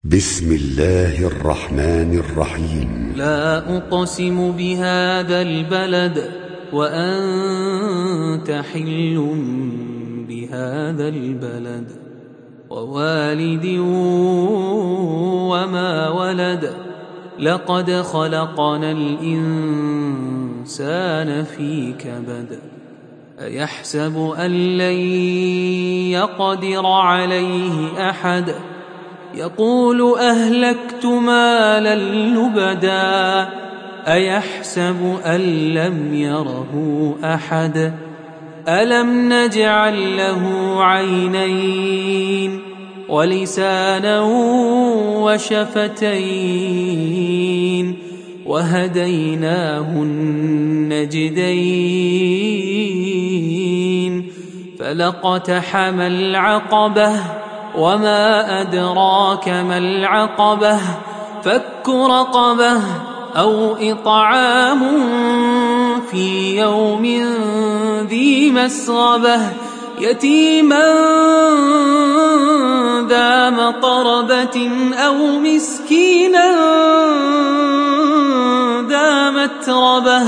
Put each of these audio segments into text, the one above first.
بسم الله الرحمن الرحيم. لا أقسم بهذا البلد وأنت حل بهذا البلد ووالد وما ولد لقد خلقنا الإنسان في كبد أيحسب أن لن يقدر عليه أحد يقول أهلكت مالا لبدا أيحسب أن لم يره أحد ألم نجعل له عينين ولسانا وشفتين وهديناه النجدين فلاقتحم العقبة وما أدراك ما العقبة فك رقبة أو إطعام في يوم ذي مسغبة يتيما ذا مقربة أو مسكينا ذا متربة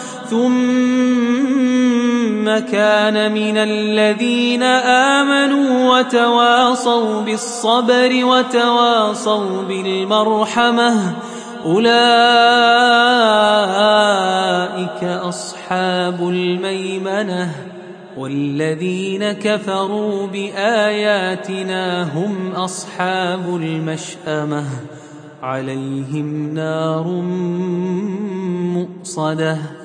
ثم كان من الذين آمنوا وتواصوا بالصبر وتواصوا بالمرحمة أولئك أصحاب الميمنة والذين كفروا بآياتنا هم أصحاب المشأمة عليهم نار مؤصدة